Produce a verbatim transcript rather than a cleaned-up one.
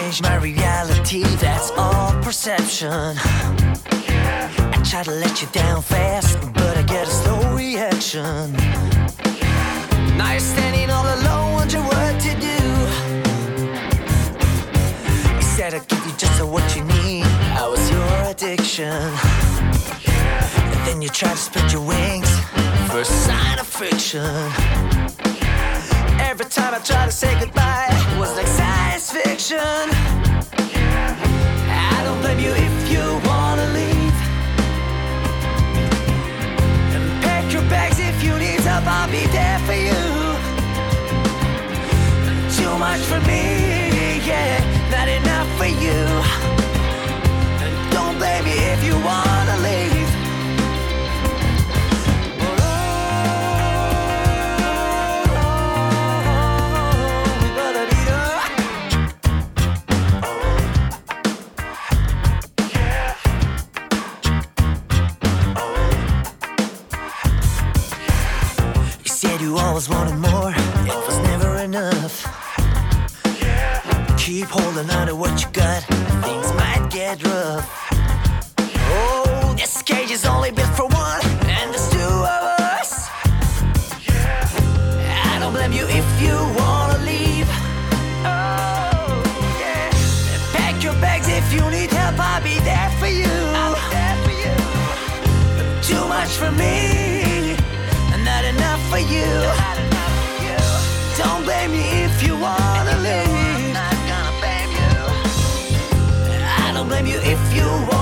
change my reality, that's all perception. I try to let you down fast, but I get a slow reaction. Now you're standing all alone, wondering what to do. You said I'd give you just what you need, I was your addiction. And then you try to spread your wings, first sign of friction. Every time I try to say goodbye, it was like science fiction. I don't blame you if you wanna leave, and pack your bags if you need help, I'll be there for you. Too much for me, yeah, not enough for you. And don't blame me if you wanna leave. You always wanted more, it was never enough. Keep holding on to what you got, things might get rough. Oh, this cage is only built for one, and there's two of us. I don't blame you if you wanna leave. Oh, yeah. Pack your bags if you need help, I'll be there for you. I'll be there for you. Too much for me, not enough for you. Don't blame me if you wanna leave. I'm not gonna blame you. I don't blame you if you want